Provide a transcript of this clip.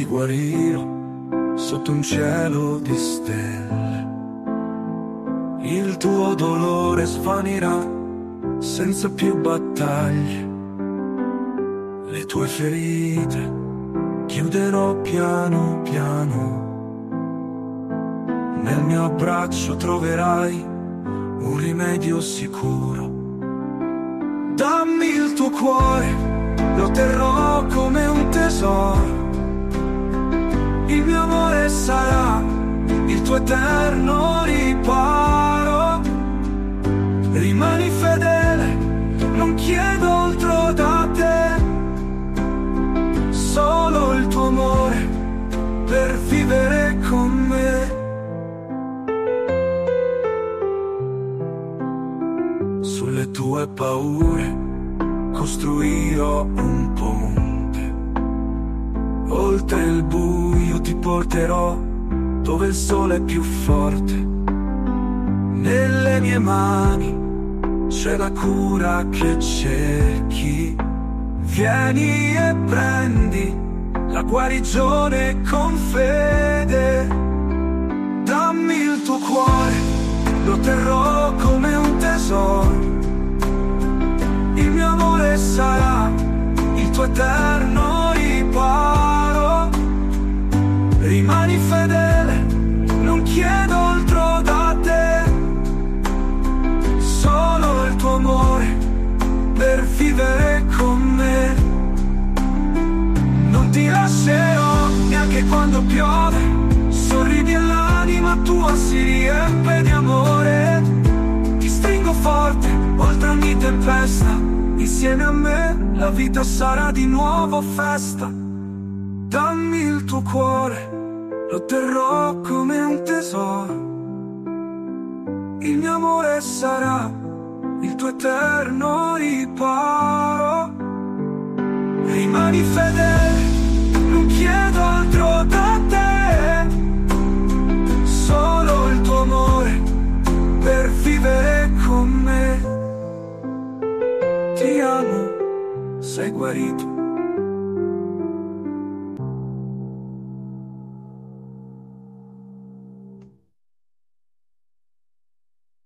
ti guarirò sotto un cielo di stelle. Il tuo dolore svanirà senza più battaglie. Le tue ferite chiuderò piano piano. Nel mio abbraccio troverai un rimedio sicuro. Dammi il tuo cuore, lo terrò come un tesoro. Il mio amore sarà il tuo eterno riparo. Rimani fedele, non chiedo altro da te, solo il tuo amore per vivere con me. Sulle tue paure costruirò un ponte. Oltre il buio ti porterò dove il sole è più forte. Nelle mie mani c'è la cura che cerchi. Vieni e prendi la guarigione con fede. Dammi il tuo cuore, lo terrò come un tesoro. Il mio amore sarà il tuo eterno riparo. Rimani fedele, non chiedo altro da te, solo il tuo amore per vivere con me. Non ti lascerò neanche quando piove, sorridi e l'anima tua si riempie di amore. Ti stringo forte oltre ogni tempesta, insieme a me la vita sarà di nuovo festa. Dammi il tuo cuore, lo terrò come un tesoro. Il mio amore sarà il tuo eterno riparo. Rimani fedele, non chiedo altro da te, solo il tuo amore per vivere con me. Ti amo, sei guarito